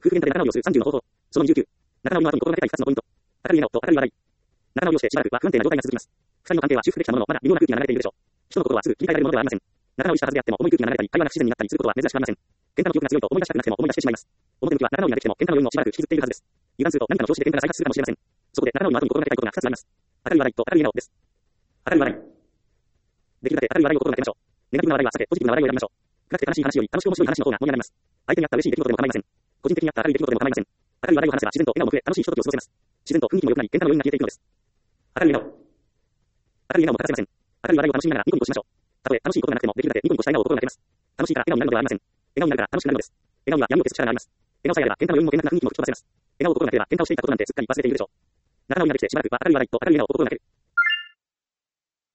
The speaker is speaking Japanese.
夫婦喧嘩で仲直りをする30の方法。その29。仲直りの後に心がけたい2つのポイント。明るい笑顔と明るい笑い。仲直りをしてしばらくは不安定な状態が続きます。二人の関係は修復できたものの、まだ微妙な空気が流れているでしょう。人の心はすぐ切り替えられるものではありません。仲直りしたはずであっても重い空気が流れたり、会話が不自然になったりすることは珍しくありません。喧嘩の記憶が強いと思い出したくなくても思い出してしまいます。表向きは仲直りができても喧嘩の余韻をしばらく引きずっているはずです。油断すると何かの調子で喧嘩が再発するかもしれません。そこで仲直りの後に心がけたいことが2つあります。明るい笑いと明るい笑顔です。明るい笑い。できるだけ明るい笑いを心がけましょう。ネガティブな笑いは避け、ポジティブな笑いを選びましょう。暗くて悲しい話より楽しく面白い話の方が盛り上がります。相手にあった嬉しい出来事でも構いません。個人的にあった明るい出来事でも構いません。明るい笑いを話せば自然と笑顔も増え、楽しいひとときを過ごせます。自然と雰囲気も良くなり、喧嘩の余韻が消えていくのです。明るい笑顔。明るい笑顔も欠かせません。明るい笑いを楽しみながらニコニコしましょう。たとえ楽しいことがなくても、できるだけニコニコした笑顔を心がけます。楽しいから笑顔になるのではありません。笑顔になるから楽しくなるのです。笑顔には闇を消す力があります。笑顔さえあれば喧嘩の余韻も厳格な雰囲気も吹き飛ばせます。笑顔を心がければ喧嘩をしていたことなんてすっかり忘れているでしょう。仲直りができてしばらくは明るい笑いと明るい笑顔を心がける。